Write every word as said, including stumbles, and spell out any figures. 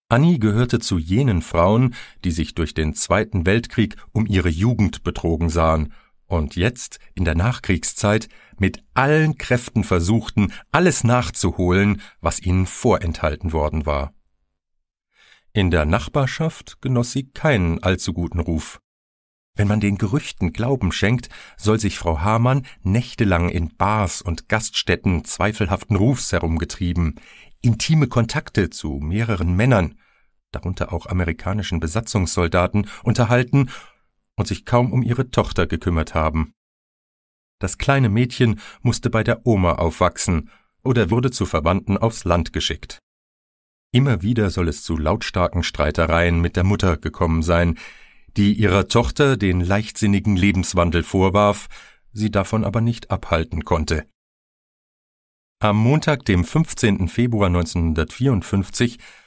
Annie gehörte zu jenen Frauen, die sich durch den Zweiten Weltkrieg um ihre Jugend betrogen sahen und jetzt, in der Nachkriegszeit, mit allen Kräften versuchten, alles nachzuholen, was ihnen vorenthalten worden war. In der Nachbarschaft genoss sie keinen allzu guten Ruf. Wenn man den Gerüchten Glauben schenkt, soll sich Frau Hamann nächtelang in Bars und Gaststätten zweifelhaften Rufs herumgetrieben, intime Kontakte zu mehreren Männern, darunter auch amerikanischen Besatzungssoldaten, unterhalten und sich kaum um ihre Tochter gekümmert haben. Das kleine Mädchen musste bei der Oma aufwachsen oder wurde zu Verwandten aufs Land geschickt. Immer wieder soll es zu lautstarken Streitereien mit der Mutter gekommen sein, die ihrer Tochter den leichtsinnigen Lebenswandel vorwarf, sie davon aber nicht abhalten konnte. Am Montag, dem fünfzehnten Februar neunzehnhundertvierundfünfzig,